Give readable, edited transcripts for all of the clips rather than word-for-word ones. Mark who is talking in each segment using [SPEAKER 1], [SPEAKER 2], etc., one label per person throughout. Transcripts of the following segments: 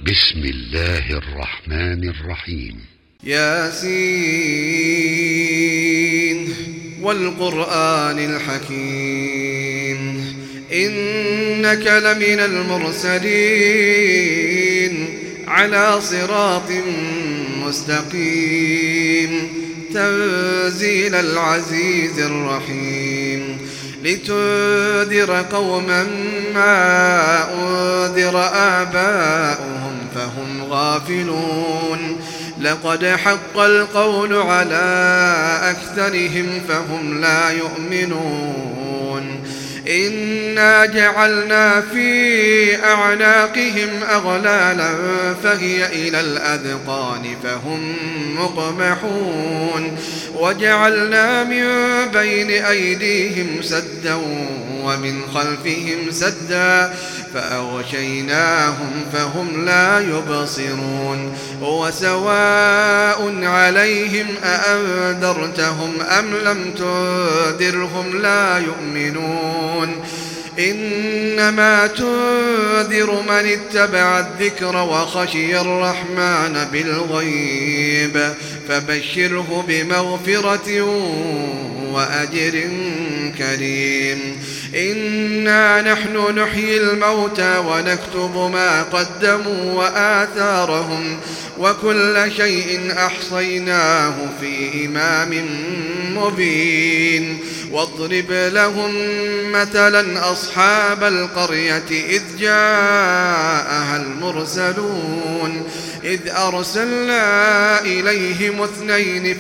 [SPEAKER 1] بسم الله الرحمن الرحيم.
[SPEAKER 2] ياسين والقرآن الحكيم إنك لمن المرسلين على صراط مستقيم تنزيل العزيز الرحيم لتنذر قوما ما أنذر آباؤهم فهم غافلون لقد حق القول على أكثرهم فهم لا يؤمنون إنا جعلنا في أعناقهم أغلالا فهي إلى الأذقان فهم مقمحون وجعلنا من بين أيديهم سدا ومن خلفهم سدا فأغشيناهم فهم لا يبصرون وسواء عليهم أأنذرتهم أم لم تنذرهم لا يؤمنون إنما تنذر من اتبع الذكر وخشي الرحمن بالغيب فبشره بمغفرة وأجر كريم إنا نحن نحيي الموتى ونكتب ما قدموا وآثارهم وكل شيء أحصيناه في إمام مبين واضرب لهم مثلا أصحاب القرية إذ جاءها المرسلون إذ أرسلنا إليهم اثنين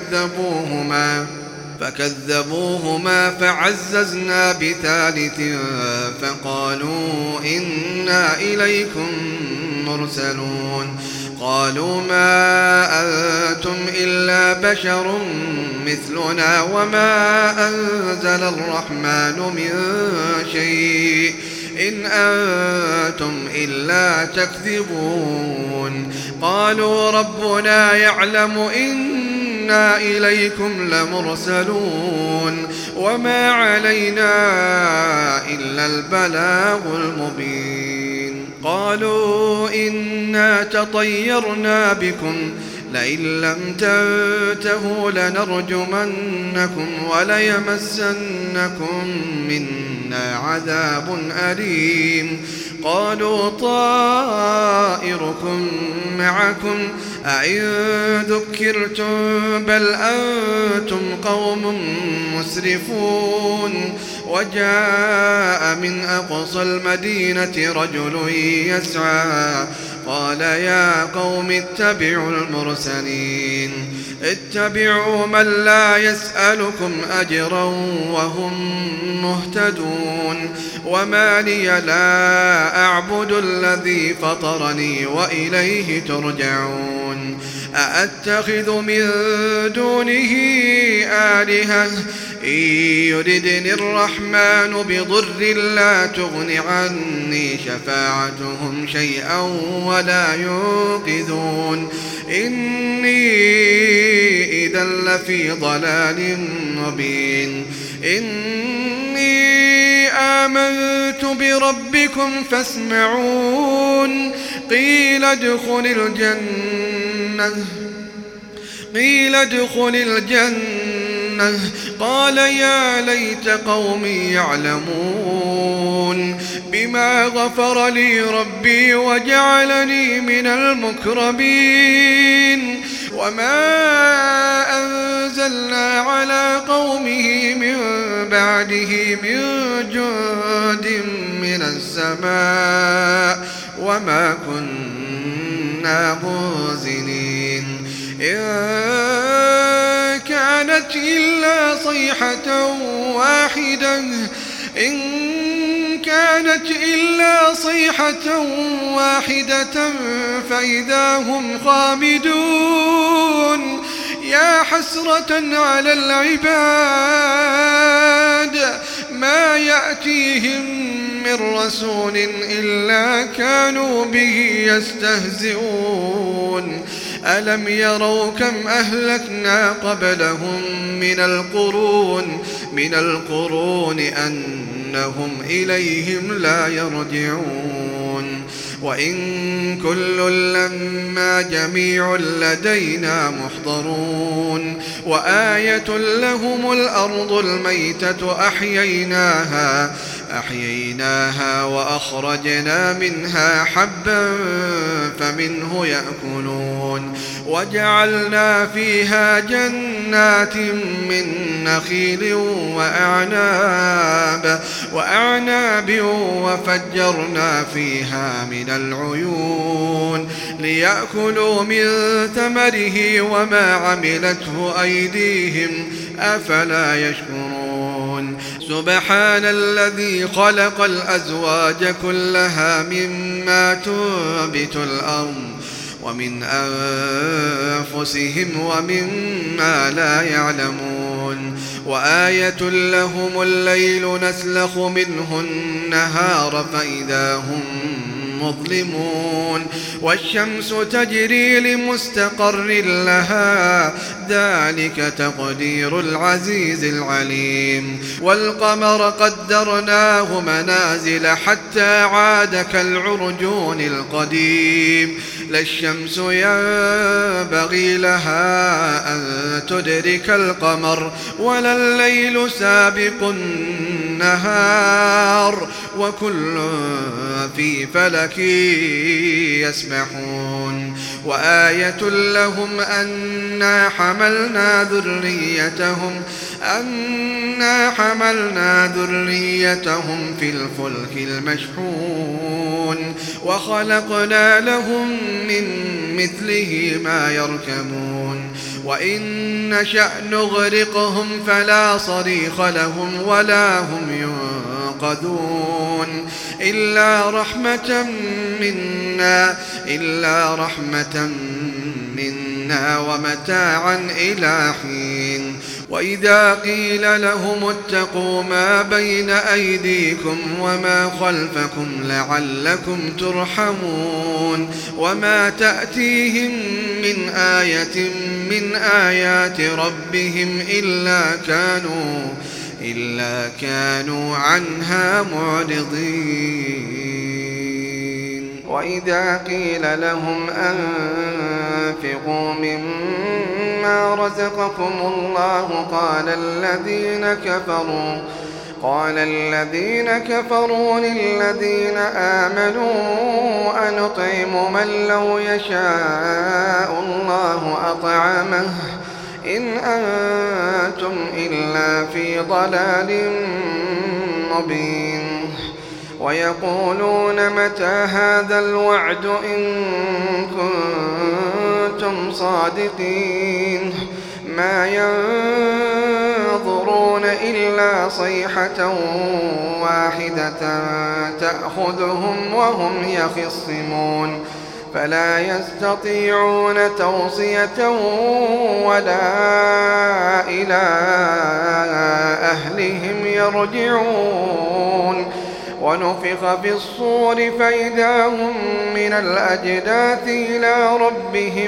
[SPEAKER 2] فكذبوهما فعززنا بثالث فقالوا إنا إليكم مرسلون قالوا ما أنتم إلا بشر مثلنا وما أنزل الرحمن من شيء إن أنتم إلا تكذبون قالوا ربنا يعلم إنا إليكم لمرسلون وما علينا إلا البلاغ المبين قالوا إنا تطيرنا بكم لئن لم تنتهوا لنرجمنكم وليمسنكم منا عذاب أليم قالوا طائركم معكم أئن ذكرتم بل أنتم قوم مسرفون وجاء من أقصى المدينة رجل يسعى قال يا قوم اتبعوا المرسلين اتبعوا من لا يسألكم أجرا وهم مهتدون وما لي لا أعبد الذي فطرني وإليه ترجعون أأتخذ من دونه آلهة إن يردني الرحمن بضر لا تغن عني شفاعتهم شيئا ولا ينقذون إني إذا لفي ضلال مبين إني آمنت بربكم فاسمعون قيل ادخل الجنة قال يا ليت قومي يعلمون بما غفر لي ربي وجعلني من المكرمين وما أنزلنا على قومه من بعده من جند من السماء وما كنا منزلين إن كانت إلا صيحة واحدة فإذا هم خامدون يا حسرة على العباد ما يأتيهم من رسول إلا كانوا به يستهزئون ألم يروا كم أهلكنا قبلهم من القرون أنهم إليهم لا يرجعون وإن كل لما جميع لدينا محضرون وآية لهم الأرض الميتة أحييناها وأخرجنا منها حبا فمنه يأكلون وجعلنا فيها جنات من نخيل وأعناب وفجرنا فيها من العيون ليأكلوا من ثمره وما عملته أيديهم أفلا يشكرون سبحان الذي خلق الأزواج كلها مما تنبت الأرض ومن أنفسهم ومما لا يعلمون وآية لهم الليل نسلخ منه النهار فإذا هم مظلمون والشمس تجري لمستقر لها ذلك تقدير العزيز العليم والقمر قدرناه منازل حتى عاد كالعرجون القديم لا الشمس ينبغي لها أن تدرك القمر ولا الليل سابق النهار وكل في فلك يسبحون وآية لهم أنا حملنا ذريتهم في الفلك المشحون وخلقنا لهم من مثله ما يركبون وإن نشأ نغرقهم فلا صريخ لهم ولا هم ينقذون إلا رحمة منا ومتاعا إلى حين وإذا قيل لهم اتقوا ما بين أيديكم وما خلفكم لعلكم ترحمون وما تأتيهم من آية من آيات ربهم إلا كانوا عنها معرضين وإذا قيل لهم أنفقوا مما رزقكم الله قال الذين كفروا للذين آمنوا أنطعم من لو يشاء الله أطعمه إن أنتم إلا في ضلال مبين ويقولون متى هذا الوعد إن كنتم صادقين ما ينظرون إلا صيحة واحدة تأخذهم وهم يخصمون فلا يستطيعون توصية ولا إلى أهلهم يرجعون ونفخ في الصور فإذا هم من الأجداث إلى ربهم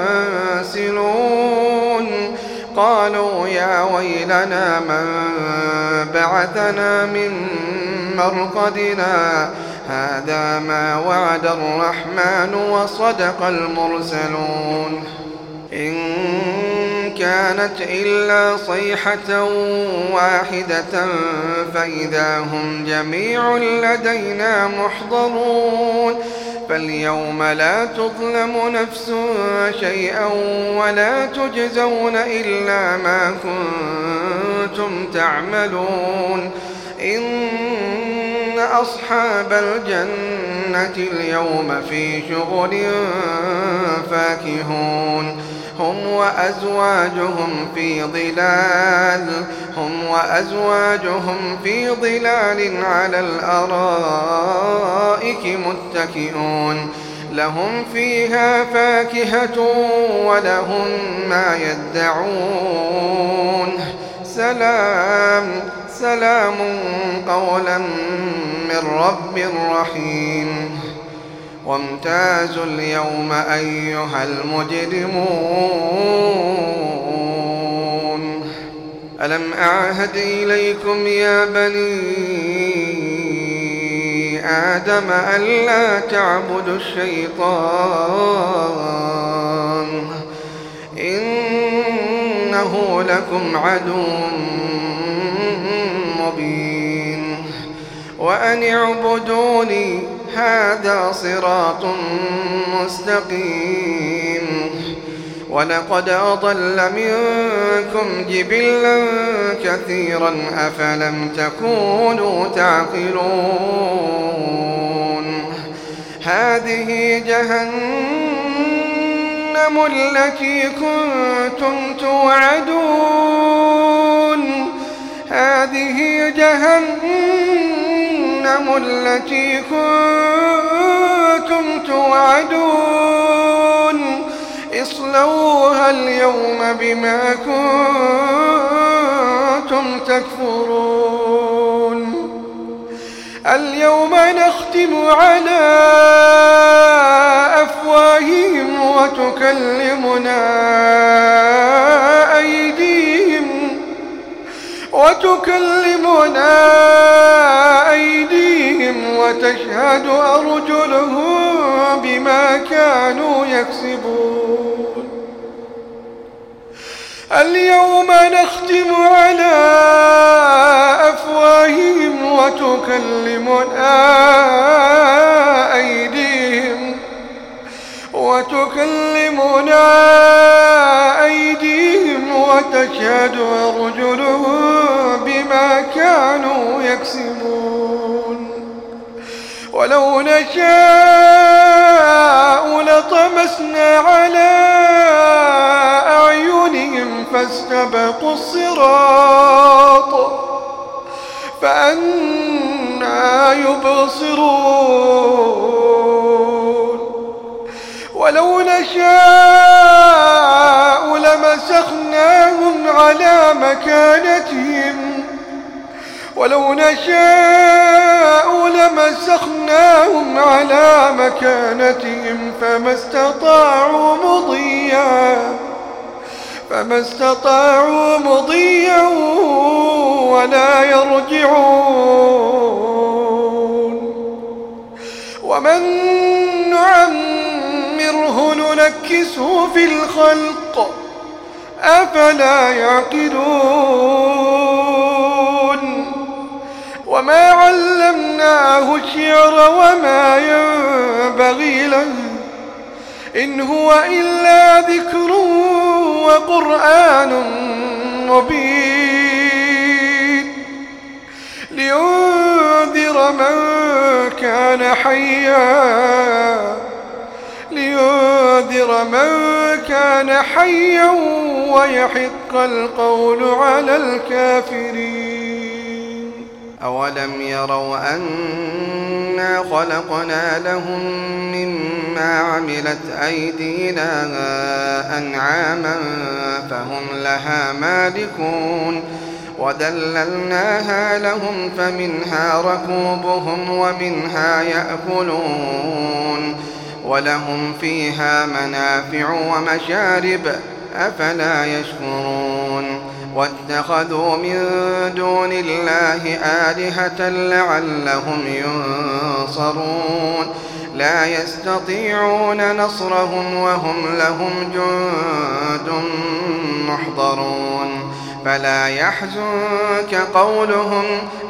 [SPEAKER 2] ينسلون قالوا يا ويلنا من بعثنا من مرقدنا هذا ما وعد الرحمن وصدق المرسلون إن كانت إلا صيحة واحدة فإذا هم جميع لدينا محضرون فاليوم لا تظلم نفس شيئا ولا تجزون إلا ما كنتم تعملون إن أصحاب الجنة اليوم في شغل فاكهون هم وأزواجهم في ظلال على الأرائك متكئون لهم فيها فاكهة ولهم ما يدعون سلام قولا من رب رحيم وامتازوا اليوم أيها المجرمون ألم أعهد إليكم يا بني آدم ألا تعبدوا الشيطان إنه لكم عدو مبين وأن اعبدوني هذا صراط مستقيم ولقد أضل منكم جبلا كثيرا أفلم تكونوا تعقلون هذه جهنم التي كنتم توعدون هذه جهنم التي كنتم توعدون اصلوها اليوم بما كنتم تكفرون اليوم نختم على أفواههم وتكلمنا أيديهم وتشهد أرجلهم بما كانوا يكسبون اليوم نختم على أفواههم وتكلمنا أيديهم وتشهد أرجلهم بما كانوا يكسبون ولو نشاء لطمسنا على أعينهم فاستبقوا الصراط فأنى يبصرون ولو نشاء لمسخناهم على مكانتهم فما استطاعوا مضيا ولا يرجعون ومن نعمره ننكسه في الخلق أفلا يعقلون وما علمناه الشعر وما ينبغي له إن هو إلا ذكر وقرآن مبين لينذر من كان حيا ويحق القول على الكافرين أولم يروا أنا خلقنا لهم مما عملت أيدينا أنعاما فهم لها مالكون وذللناها لهم فمنها ركوبهم ومنها يأكلون ولهم فيها منافع ومشارب أفلا يشكرون واتخذوا من دون الله آلهة لعلهم ينصرون لا يستطيعون نصرهم وهم لهم جند محضرون فلا يحزنك قولهم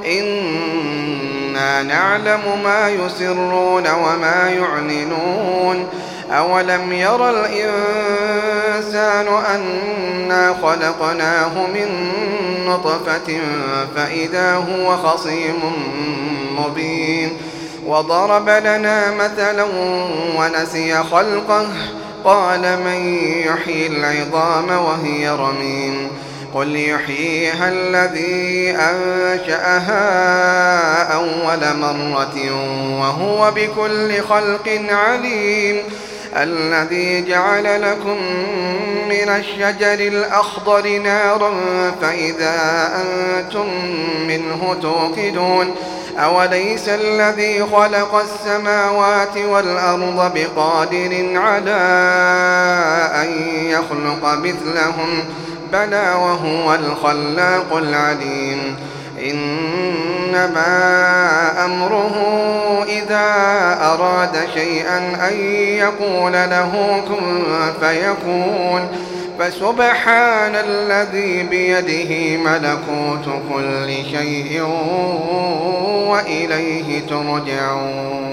[SPEAKER 2] إنا نعلم ما يسرون وما يعلنون أولم ير الإنسان أنا خلقناه من نطفة فإذا هو خصيم مبين وضرب لنا مثلا ونسي خلقه قال من يحيي العظام وهي رميم قل يحييها الذي أنشأها أول مرة وهو بكل خلق عليم الذي جعل لكم من الشجر الأخضر نارا فإذا أنتم منه توقدون أوليس الذي خلق السماوات والأرض بقادر على أن يخلق مثلهم بلى وهو الخلاق العليم إن إنما أمره إذا أراد شيئا أن يقول له كن فيكون فسبحان الذي بيده ملكوت كل شيء وإليه ترجعون